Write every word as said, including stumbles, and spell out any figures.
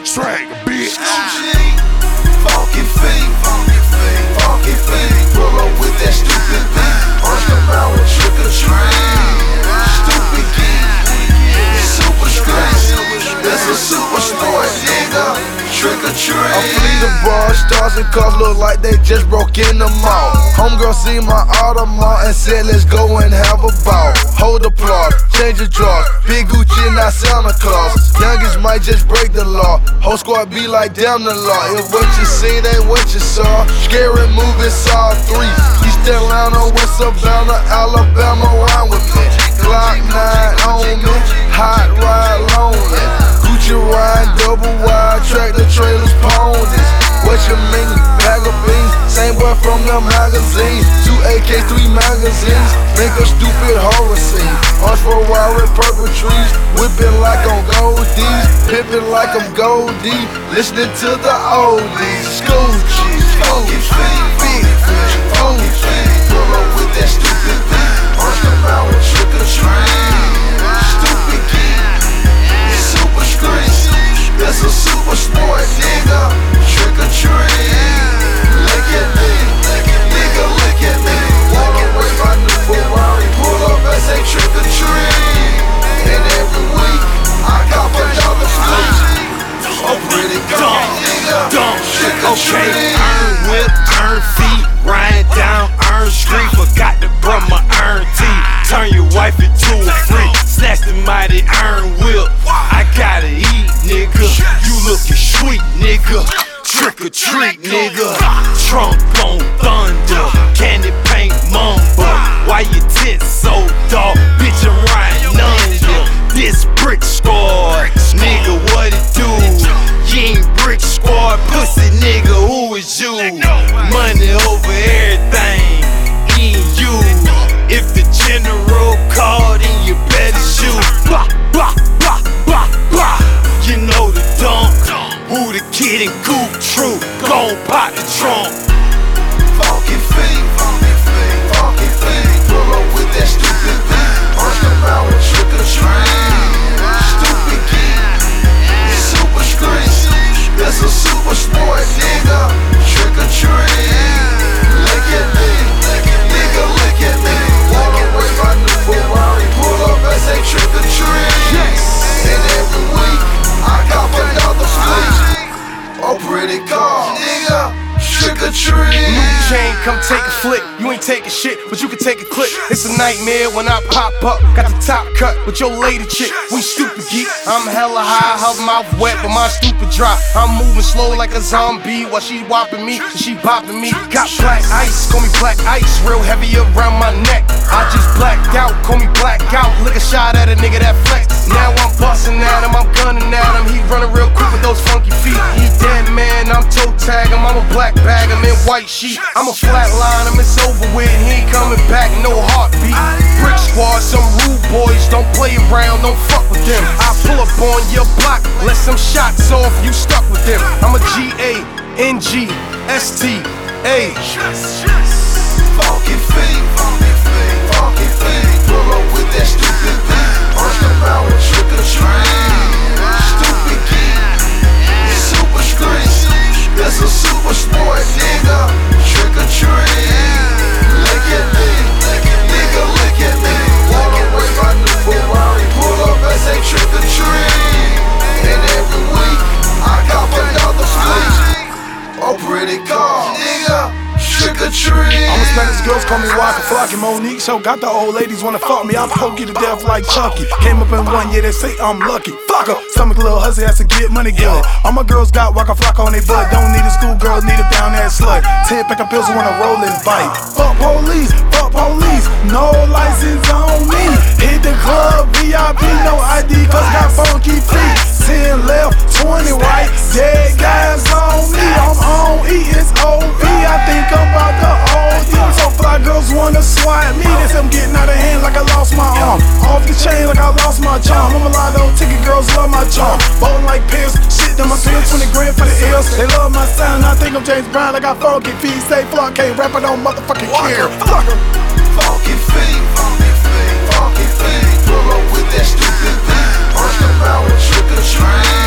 track, bitch. Funky feet, funky feet. Pull up with that stupid beat. Punch them out with trick or treat. Stupid geek, super street. That's a super sport, nigga. Trick or treat. I flee the bar, stars and cars look like they just broke in the mall. Homegirl see my Audemars and said let's go and have a ball. Hold applause, change the drawers. Big Gucci, not Santa Claus. Youngest might just break the law. Whole squad be like damn the law. If what you seen ain't what you saw. Scary movie Saw three. East Atlanta, West Savannah, Alabama, wine with me. Glock nine on me, hot ride lonely. Gucci ride, double wide, tractor trailers, ponies. What you mean? Bag of beans, same boy from the magazine. Two A K, three magazines, make a stupid horror scene. Arch for a while with purple trees, whipping like I'm Goldies, pimping like I'm Goldie, listening to the oldies. School cheese, funky feet, big feet, funky feet. Pull up with that stupid beat, punch them out with trick or treat. Stupid geek, super street. That's a super sport, nigga. Trick or treat. Look at me, nigga, look at me. Wanna raise my new Ferrari, pull up and say trick or treat. And every week I cop another fleet. Oh, pretty girl, nigga. Trick or treat. Iron whip, iron feet, riding down iron street. Forgot to brush my iron teeth. Turn your wife into a freak. Snatch the mighty iron whip. I gotta eat, nigga. You looking sweet, nigga. Trick or treat, nigga. Trunk on thunder, candy paint mumbo. Why you tent so dark? Bitch, I'm riding under this brick squad. Nigga, what it do? You ain't brick squad, pussy nigga, who is you? Money over everything, ain't you. If the general called, then you better shoot. Bah, bah, bah, bah, bah. You know the dunk. Who the kid and Goop True? Gon' pop the trunk. Funky feet, funky feet, funky feet. Pull up with that stupid beat. Punch them out with trick or treat. Stupid geek, super street. That's a super sport, nigga. Trick or treat. Look at me, nigga, look at me. Wanna raise my new Ferrari, pull up and say trick or treat. And every week I cop another fleet. Oh, pretty car, nigga. Trick or treat. New chain, come take a flick. You ain't taking shit, but you can take a clip. It's a nightmare when I pop up. Got the top cut with your lady chick. We stupid geek. I'm hella high, her mouth wet, but my stupid dry. I'm moving slow like a zombie while she whopping me, she bopping me. Got black ice, call me black ice, real heavy around my neck. I just blacked out, call me blackout. Lick a shot at a nigga that flex. Now I'm busting at him, I'm gunning at him. He running real quick with those funky feet. He dead man, I'm toe tag him. I'm a black bag, I'm in white sheet. I'm a flat line him, it's over with. He ain't coming back, no heartbeat. Brick squad, some rude boys, don't play around, don't fuck with them. I pull up on your block, let some shots off, you stuck with them. I'm a G A N G S T A. Funky feet, funky feet, funky feet. Pull up with that stupid beat. Punch them out with trick or treat. Stupid geek, super street. That's a super sport, nigga. Trick or treat. Look at me, nigga, look at me. Wanna raise my new Ferrari, pull up and say trick or treat. And every week I cop another fleet. Oh, pretty car, nigga. Trick or treat. I'm a Spanish girls call me Waka Flocky. Monique show got the old ladies wanna fuck me. I'm pokey to death like Chucky. Came up in one year, they say I'm lucky. Fuck up, stomach little hussy has to get money good. All my girls got Waka Flock on their butt. Don't need a school girl, need a down ass slut. Ten pack of pills wanna roll and bite. Fuck police, fuck police, no license on me. Hit the club, V I P, no I D, cause got funky feet. Ten left, twenty right, dead guys on me. I'm on E, it's O V. I think I'm about to O D. So fly girls wanna swipe me. They say I'm getting out of hand like I lost my arm. Off the chain like I lost my charm. I'm a lotto ticket, girls love my charm. Bowling like pills, shit in my pants, twenty grand for the ills. They love my sound, I think I'm James Brown. I got funky feet, say flock, can't rap, I don't motherfucking care. Fuck em. Funky feet, funky feet, funky feet. Pull up with that stupid beat. Punch them out with trick or treat.